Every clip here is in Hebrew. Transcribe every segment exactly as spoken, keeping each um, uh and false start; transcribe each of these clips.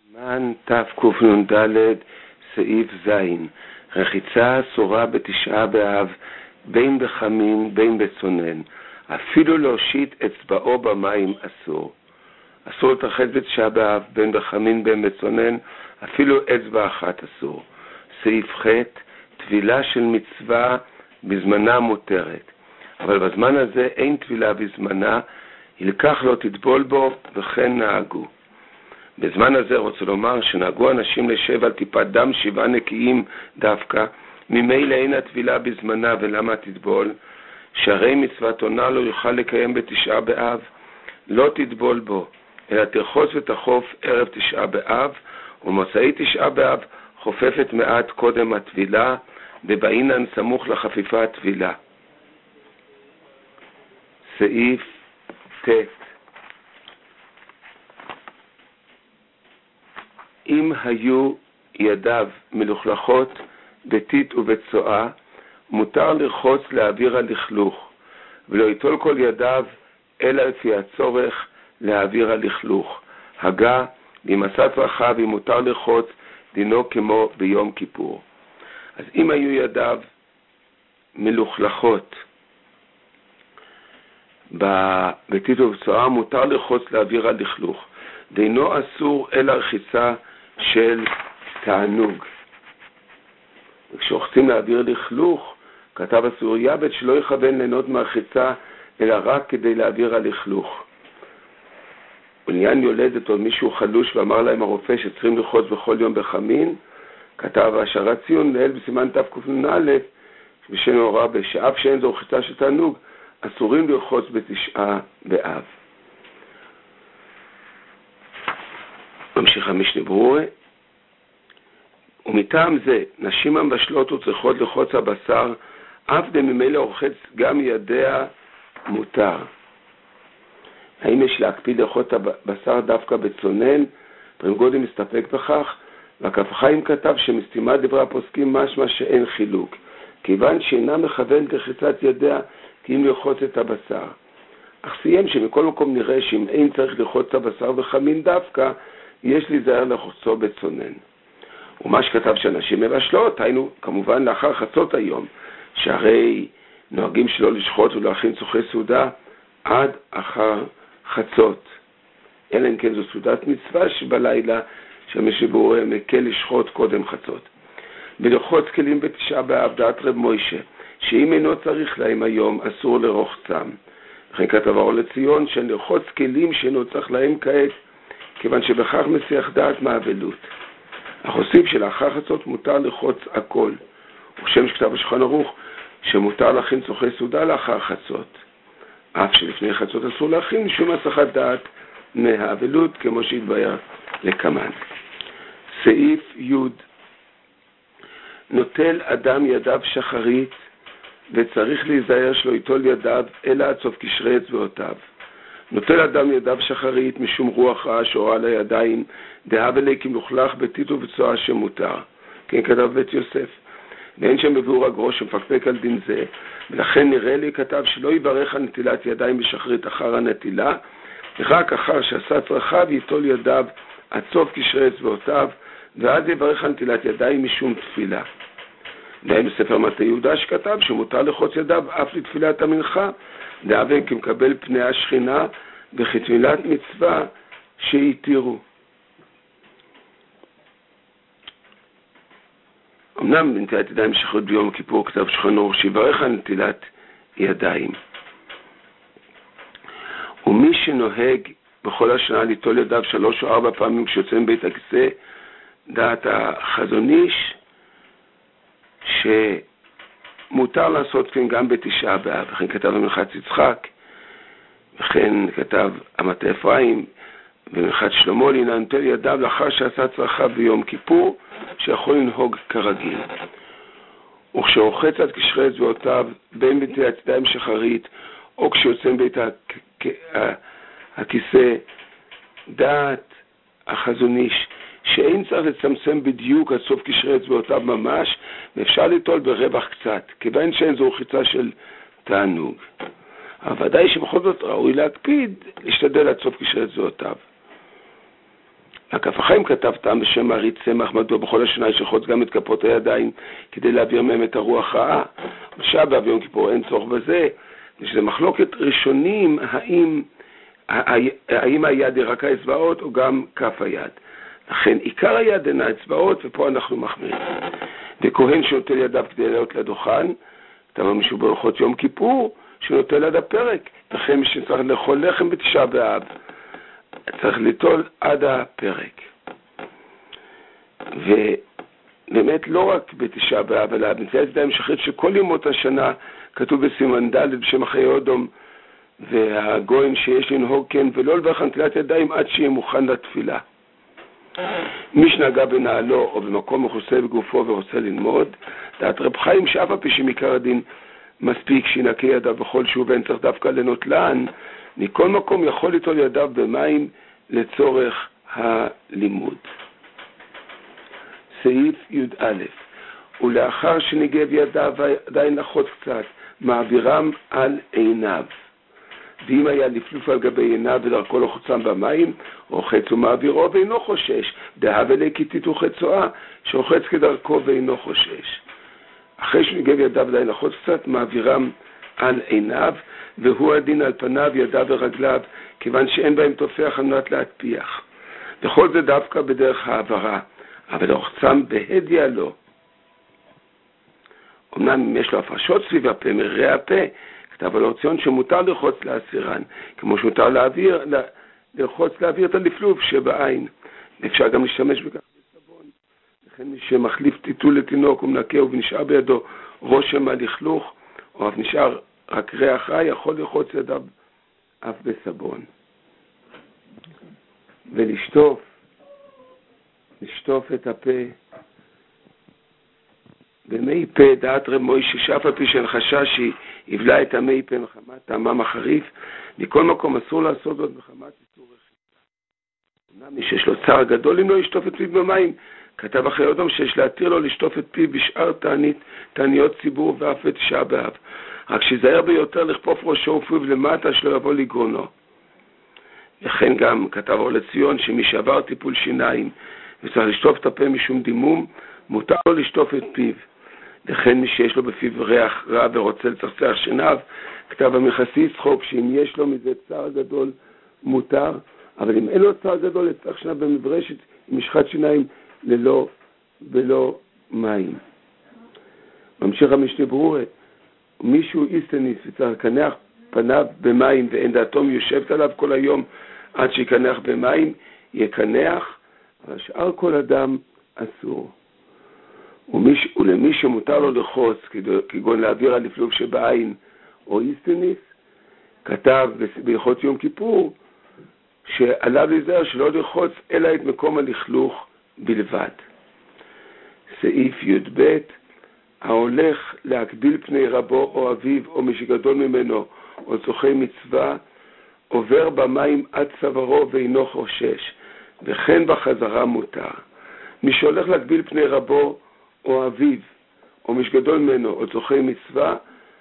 מן תקנ"ד סעיף זין, רחיצה אסורה בתשעה באב, בין בחמין בין בצונן, אפילו להושיט אצבעו במים אסור. אסור לתרחץ בתשעה באב, בין בחמין בין בצונן, אפילו אצבע אחת אסור. סעיף ח', טבילה של מצווה בזמנה מותרת, אבל בזמן הזה אין טבילה בזמנה, ילקח לא תטבול בו, וכן נהגו. בזמן הזה רוצה לומר שנהגו אנשים לשב על טיפת דם שבעה נקיים דווקא, ממילא אין הטבילה בזמנה, ולמה תטבול? שהרי מצוות עונה לא יוכל לקיים בתשעה באב, לא תטבול בו, אלא תרחוץ ותחוף ערב תשעה באב, ומוצאי תשעה באב חופפת מעט קודם הטבילה, בבעינן סמוך לחפיפה הטבילה. סעיף ט', אם היו ידיו מלוכלכות בטיט ובצואה, מותר לרחוץ להעביר הלכלוך, ולא יטול כל ידיו אלא לפי הצורך להעביר הלכלוך. הגה, אם עשה צרכיו, אם מותר לרחוץ, דינו כמו ביום כיפור. אז אם היו ידיו מלוכלכות בטיט ובצואה, מותר לרחוץ להעביר הלכלוך. דינו אסור אלא רחיצה של תענוג. וכשרוחצים להעביר לכלוך, כתב אסור יבד שלא יכוון ליהנות מהרחיצה, אלא רק כדי להעביר הלכלוך. בעניין יולדת או מישהו חלוש ואמר להם הרופא שצריכים לרחוץ בכל יום בחמין, כתב השערת ציון לאל בסימן תקנ"א בשם הוראה בשאף שאין זו רחיצה של תענוג, אסורים לרחוץ בתשעה באב. ממשיך המשנה ברורה, ומטעם זה נשים המבשלות וצריכות לרחוץ הבשר, אף דממילא רוחץ גם ידיה מותר. האם יש להקפיד לרחוץ הבשר דווקא בצונן? פרם גודי מסתפק בכך, והכף חיים כתב שמסתימה דברי הפוסקים משמע שאין חילוק, כיוון שאינה מכוונת לרחיצת ידיה כי אם לרחוץ את הבשר. אך סיים שמכל מקום נראה שאם אין צריך לרחוץ הבשר וחמין דווקא, יש להיזהר לחוצו בצונן. ומה שכתב שאנשים מבשלות, היינו כמובן לאחר חצות היום, שהרי נוהגים שלא לשחוט ולהכין צורכי סעודה עד אחר חצות. אלא אם כן זו סעודת מצווה שבלילה שהמשבור מקל לשחוט קודם חצות. ולרחוץ כלים בתשעה באב דעת רב מוישה, שאם אינו צריך להם היום אסור לרוחצם. וכן כתב האור לציון שנרחוץ כלים שאינו צריך להם כעת, כיוון שבכך מסיח דעת מהאבלות. אך הוסיף שלאחר חצות מותר לרחוץ הכל, וכשם שכתב השולחן ערוך שמותר להכין צורכי סעודה לאחר חצות, אף שלפני חצות אסור להכין שום הסחת דעת מהאבלות, כמו שהתבהר לקמן. סעיף י', נוטל אדם ידיו שחרית וצריך להיזהר שלא ייטול ידיו אלא עד סוף קשרי אצבעותיו. נוטל אדם ידיו שחרית משום רוח רעה שורה על הידיים, דהב אלי כמלוכלך בטיט ובצואה שמותר. כן כתב בית יוסף. ואין שם בביאור הגרו שמפקפק על דין זה, ולכן נראה לי כתב שלא יברך על נטילת ידיים בשחרית אחר הנטילה, ורק אחר שעשה צרכיו ייטול ידיו עד סוף קשרי אצבעותיו, ואז יברך על נטילת ידיים משום תפילה. והיינו ספר מטה יהודה שכתב שמותר לחוץ ידיו אף לתפילת המנחה, דאבן כמקבל פני השכינה וכתפילת מצווה שהתירו. אמנם בנטילת ידיים שחרית ביום כיפור כתב שולחן ערוך שיברך על נטילת ידיים. ומי שנוהג בכל השנה ליטול ידיו שלוש או ארבע פעמים כשיוצא מבית הכיסא, דעת החזון איש שמותר לעשות כן גם בתשעה באב. וכן כתב המנחת יצחק, וכן כתב המטה אפרים ומנחת שלמה, להנה נוטל ידיו לאחר שעשה צרכיו ביום כיפור, שיכול לנהוג כרגיל. וכשרוחץ עד קשרי אצבעותיו בין בנטילת ידיים שחרית או כשיוצא מבית הכיסא, דעת החזון איש שאין צריך לצמצם בדיוק עד סוף קשרי אצבעותיו ממש, ואפשר ליטול ברווח קצת, כיוון שאין זו רחיצה של תענוג. אבל ודאי שבכל זאת ראוי להקפיד, להשתדל עד סוף קשרי אצבעותיו. הכף החיים כתב טעם בשם מריץ צמח, מדוע בכל השנה יש לחוץ גם את כפות הידיים כדי להעביר מהם את הרוח רעה. בשבת ביום כיפור אין צורך בזה. שזה מחלוקת ראשונים, האם, האם היד היא רק האצבעות או גם כף היד. לכן עיקר היד אינה האצבעות, ופה אנחנו מחמירים. וכהן שנוטל ידיו כדי לעלות לדוכן, תאמר מישהו בהלכות יום כיפור, שנוטל עד הפרק. לכן מי שצריך לאכול לחם בתשעה באב, צריך ליטול עד הפרק. ובאמת לא רק בתשעה באב, אלא בנסיעת ידיים שחרית שכל ימות השנה כתוב בסימן ד' בשם החיי אודום, והגויים שיש לנהוג כן, ולא לברך נטילת ידיים עד שיהיה מוכן לתפילה. מי שנגע בנעלו או במקום מכוסה בגופו ורוצה ללמוד, דעת רב חיים שאף על פי שמעיקר הדין מספיק שינקה ידיו בכל שהוא ואין צריך דווקא לנוטלן, מכל מקום יכול ליטול ידיו במים לצורך הלימוד. סעיף י"א, ולאחר שניגב ידיו עדיין לחוץ קצת, מעבירם על עיניו. ואם היה לפלוף על גבי עיניו ודרכו לחוצם במים, רוחץ ומעבירו ואינו חושש. דהב אלי כיתית וחצואה, שרוחץ כדרכו ואינו חושש. אחרי שניגב ידיו עדיין לחוץ קצת, מעבירם על עיניו, והוא הדין על פניו, ידיו ורגליו, כיוון שאין בהם תופח על מנת להטפיח. וכל זה דווקא בדרך העברה, אבל רוחצם בהדיה לו. אמנם אם יש לו הפרשות סביב הפה, מררי הפה, כתב על אורציון שמותר לרחוץ להסירן, כמו שמותר להעביר, לרחוץ להעביר את הלפלוף שבעין. אפשר גם להשתמש בכך בסבון. לכן מי שמחליף טיטול לתינוק ומנקה ונשאר בידו רושם הלכלוך, או אף נשאר רק ריח רע, יכול לרחוץ ידיו אף בסבון. ולשטוף, לשטוף את הפה, במי פה דעת רב מוישה שאף על פי שאין חשש יבלע את המי פה מחמת טעמם החריף, מכל מקום אסור לעשות זאת מחמת איסור רחיצה. אמנם מי שיש לו צער גדול אם לא ישטוף את פיו במים, כתב אחרי אודום שיש להתיר לו לשטוף את פיו בשאר תענית, תעניות ציבור ואף בתשעה באב, רק שיזהר ביותר לכפוף ראשו ופיו למטה שלא יבוא לגרונו. לכן גם כתב אור לציון שמי שעבר טיפול שיניים וצריך לשטוף את הפה משום דימום, מותר לו לשטוף את פיו. לכן מי שיש לו בפיו ריח רע ורוצה לצחצח שיניו, כתב המכסי יצחוק שאם יש לו מזה צער גדול מותר, אבל אם אין לו צער גדול לצחצח שיניו במברשת עם משחת שיניים ללא ולא מים. ממשיך המשנה ברורה, מישהו איסטניס וצריך לקנח פניו במים ואין דעתו מיושבת עליו כל היום עד שיקנח במים, יקנח, אבל שאר כל אדם אסור. ומיש, ולמי שמותר לו לחוץ, כגון להעביר על לפלוף שבעין או איסטניס, כתב בהלכות יום כיפור, שעליו להיזהר שלא לחוץ אלא את מקום הלכלוך בלבד. סעיף י"ב, ההולך להקביל פני רבו או אביו או מי שגדול ממנו או צורכי מצווה, עובר במים עד צווארו ואינו חושש, וכן בחזרה מותר. מי שהולך להקביל פני רבו או אביו, או מי שגדול ממנו, או צורכי מצווה,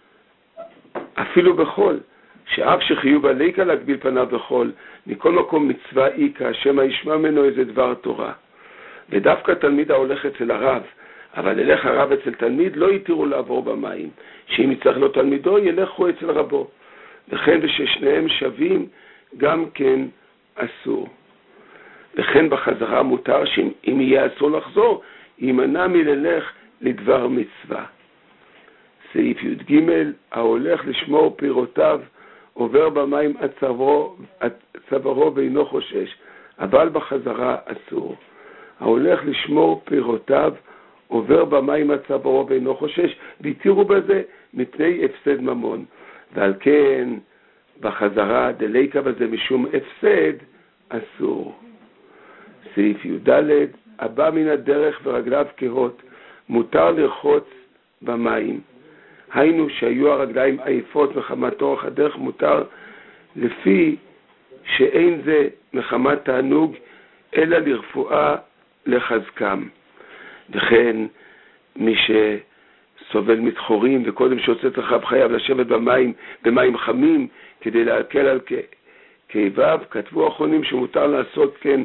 אפילו בחול, שאף שחיוב עליקה להקביל פניו בחול, מכל מקום מצווה איקה, שמא ישמע ממנו איזה דבר תורה. ודווקא תלמיד ההולך אצל הרב, אבל ילך הרב אצל תלמיד, לא יתירו לעבור במים, שאם יצטרך לו תלמידו, ילכו אצל רבו. וכן וששניהם שווים, גם כן אסור. וכן בחזרה מותר שאם יהיה אסור לחזור, יימנע מללך לדבר מצווה. סעיף י"ג, ההולך לשמור פירותיו, עובר במים עד צווארו, עד צווארו ואינו חושש, אבל בחזרה אסור. ההולך לשמור פירותיו, עובר במים עד צווארו ואינו חושש, והתירו בזה מפני הפסד ממון. ועל כן בחזרה דליקה בזה משום הפסד אסור. סעיף י"ד, הבא מן הדרך ורגליו כהות, מותר לרחוץ במים. היינו שהיו הרגליים עייפות מחמת אורך הדרך, מותר לפי שאין זה מחמת תענוג, אלא לרפואה לחזקם. וכן מי שסובל מתחורים וקודם שיוצא תחב חייב לשבת במים, במים חמים, כדי להקל על כאביו, כתבו האחרונים שמותר לעשות כן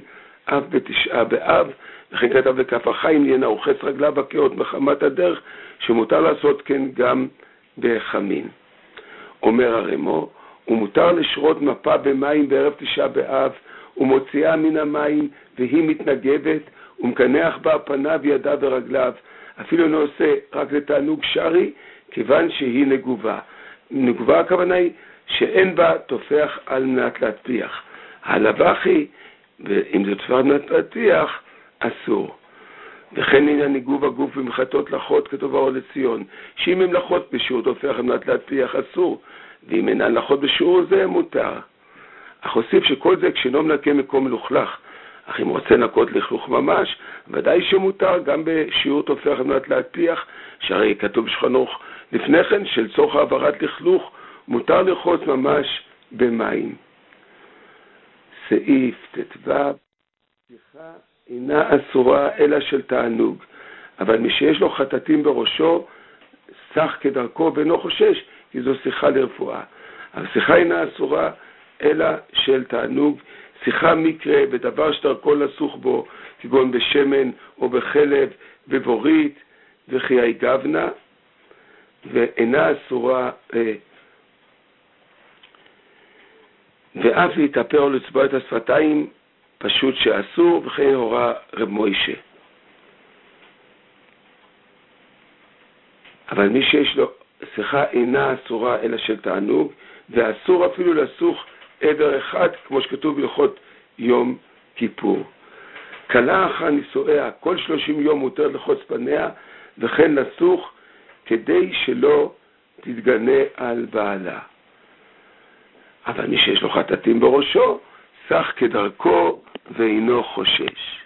אף בתשעה באב, וכן כתב בכף החיים, יהיה רוחץ רגליו בקעות מחמת הדרך, שמותר לעשות כן גם בחמין. אומר הרמו, ומותר לשרות מפה במים בערב תשעה באב, ומוציאה מן המים והיא מתנגבת, ומקנח בה פניו ידיו ורגליו, אפילו לא עושה רק לתענוג שרי, כיוון שהיא נגובה. נגובה הכוונה היא שאין בה תופח על מנת להטפיח. הלבח היא, ואם זה תופח על מנת להטפיח, אסור. וכן עניין ניגוב הגוף במחטות לחות כתוב האור לציון, שאם הם לחות בשיעור תופח על מנת להטפיח אסור, ואם אינן לחות בשיעור זה מותר. אך הוסיף שכל זה כשאינו מנקה מקום מלוכלך, אך אם רוצה לנקות לכלוך ממש, ודאי שמותר גם בשיעור תופח על מנת להטפיח, שהרי כתוב בשולחן ערוך לפני כן של צורך העברת לכלוך, מותר לרחוץ ממש במים. סעיף ט"ו, שיחה אינה אסורה אלא של תענוג, אבל מי שיש לו חטטים בראשו, סך כדרכו ואינו חושש, כי זו שיחה לרפואה. אבל שיחה אינה אסורה אלא של תענוג, שיחה מקרה בדבר שדרכו לסוך בו, כגון בשמן או בחלב, בבורית וחיי גבנה, ואינה אסורה, אה, ואף להתאפר או לצבוע את השפתיים, פשוט שאסור, וכן הורה רב מוישה. אבל מי שיש לו שיחה אינה אסורה אלא של תענוג, ואסור אפילו לסוך עבר אחד, כמו שכתוב בהלכות יום כיפור. כלה אחר נישואיה, כל שלושים יום מותר לחוץ פניה, וכן לסוך, כדי שלא תתגנה על בעלה. אבל מי שיש לו חטטים בראשו, סך כדרכו ואינו חושש.